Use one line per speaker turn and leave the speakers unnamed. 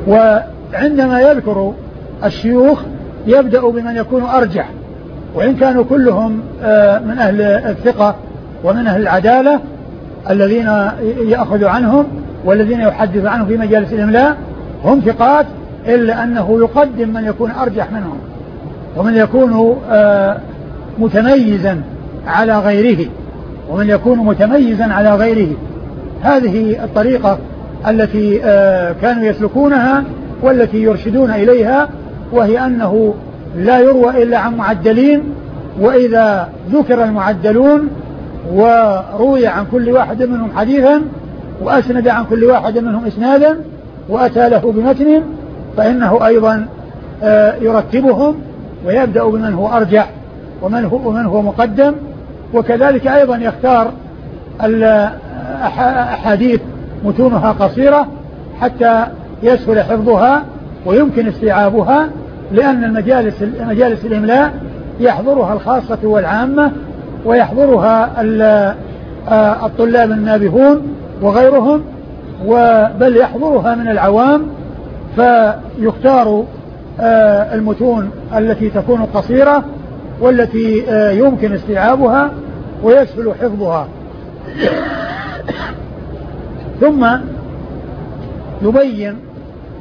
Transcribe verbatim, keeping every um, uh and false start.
وعندما يذكر الشيوخ يبدأ بمن يكون أرجح، وإن كانوا كلهم من أهل الثقة ومن أهل العدالة الذين يأخذ عنهم والذين يحدث عنهم في مجالس الإملاء هم ثقات، إلا أنه يقدم من يكون أرجح منهم ومن يكون متميزا على غيره ومن يكون متميزا على غيره. هذه الطريقة التي كانوا يسلكونها والتي يرشدون إليها، وهي أنه لا يروى إلا عن معدلين، وإذا ذكر المعدلون وروي عن كل واحد منهم حديثا وأسند عن كل واحد منهم إسنادا وأتى له بمتن فإنه أيضا يرتبهم ويبدأ بمن هو أرجح ومن هو, ومن هو مقدم. وكذلك أيضا يختار الأحاديث متونها قصيرة حتى يسهل حفظها ويمكن استيعابها، لأن المجالس مجالس الإملاء يحضرها الخاصة والعامة ويحضرها الطلاب النابهون وغيرهم، بل يحضرها من العوام، فيختار المتون التي تكون قصيرة والتي يمكن استيعابها ويسهل حفظها. ثم يبين